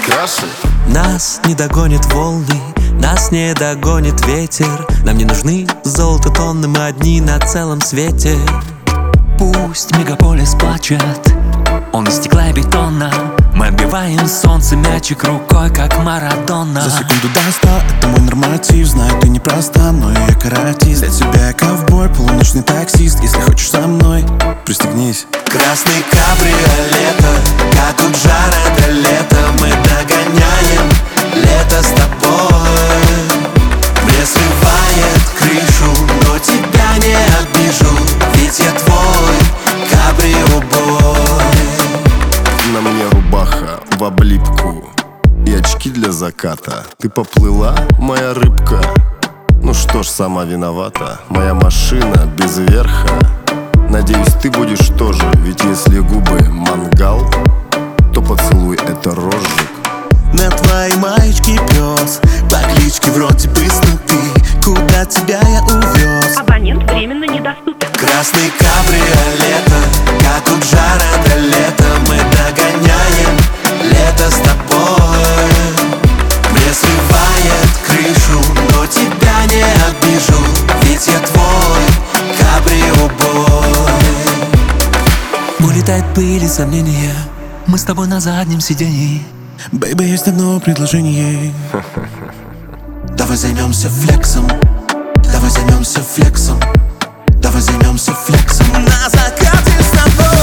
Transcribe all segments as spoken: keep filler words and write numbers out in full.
краши. Нас не догонят волны, нас не догонит ветер. Нам не нужны золото тонны, мы одни на целом свете. Пусть мегаполис плачет, он из стекла и бетона. Мы отбиваем солнце мячик рукой, как Марадона. За секунду до ста, это мой норматив. Знаю, ты не проста, но я каратист. Для тебя я ковбой, полуночный таксист. Если хочешь со мной, пристегнись. Красный кабриолета, как у Джареда лето. Мы догоняем лето с тобой. Мне срывает крышу, но тебя не обижу, ведь я твой кабриобой. На мне рубаха в облипку и очки для заката. Ты поплыла, моя рыбка? Ну что ж, сама виновата. Моя машина без верха. Надеюсь, ты будешь тоже. Ведь если губы мангал, то поцелуй это розжиг. На твоей маечке пес, по кличке вроде бы Снупи. Куда тебя я увез? Абонент временно недоступен. Красный кабриолета, как у Джареда лето. Мы догоняем лето с тобой. Мне срывает крышу, но тебя не обижу, ведь я твой кабриобой. Улетает пыль и сомнения, мы с тобой на заднем сиденье. Бэйби, есть одно предложение. Давай займемся флексом, давай займемся флексом, давай займемся флексом. На закате с тобой.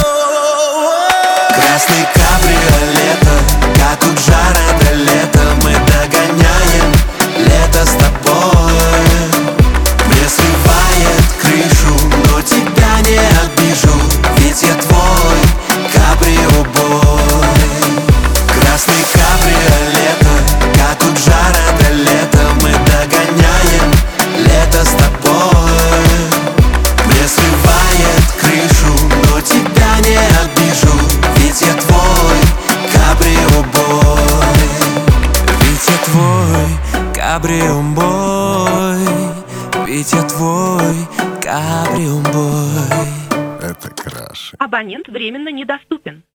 Красный кабриолета, как у Джареда лето. Мы догоняем лето с тобой. Мне срывает крышу, но тебя не обижу, ведь я твой кабриобой. Красный кабриолета, как у Джареда лето. Мы догоняем лето с тобой. Мне срывает крышу, но тебя не обижу, ведь я твой кабриобой. Ведь я твой кабриобой. Ведь я твой кабриобой. Это краши. Абонент временно недоступен.